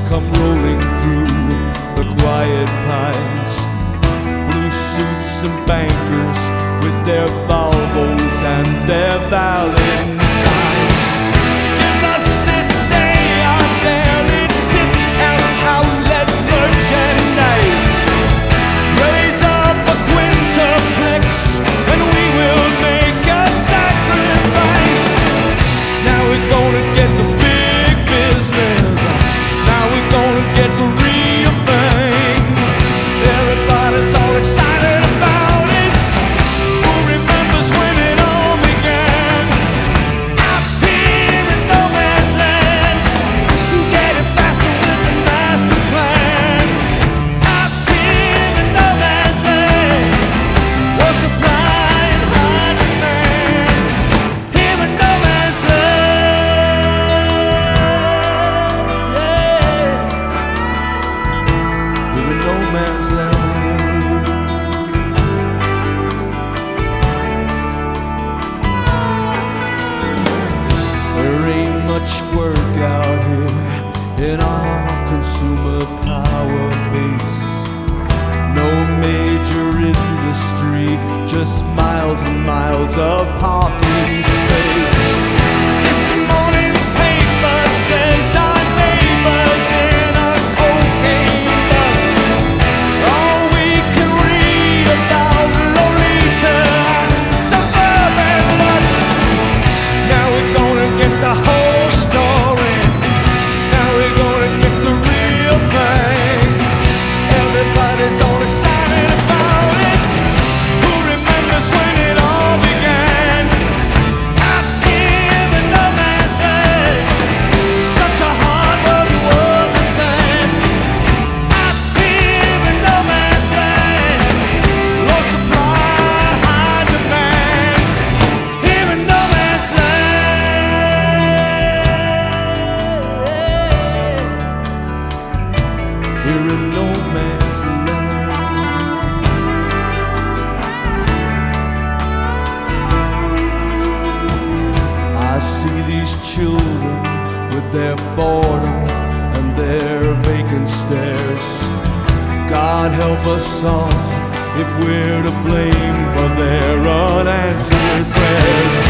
come rolling through the quiet pines. Blue suits and bankers with their Volvos and their Valentines. Give us this day our daily discount outlet merchandise. Raise up a quintuplex and we will make a sacrifice. Now we're gonna get the big business. Now we're gonna get the real thing. Everybody's all excited about it. Who remembers when it all began? Up here in no man's land, get it faster with the master plan. Up here in no man's land, we're supply and high demand. Here in no man's land, yeah. Here in no man's land. There ain't much work out here in our consumer power base. No major industry, just miles and miles of parking space. This morning's paper says our neighbors in a cocaine bust. All we can read about Lolita and suburban lust. Now we're gonna get the whole story. Now we're gonna get the real thing. Everybody's all excited about it. Who remembers when it all began? Out here in no man's land, such a hard world to understand. Out here in no man's land, low supply, high demand. Here in no man's land. Here in no man's land. I see these children with their boredom and their vacant stares. God help us all if we're to blame for their unanswered prayers.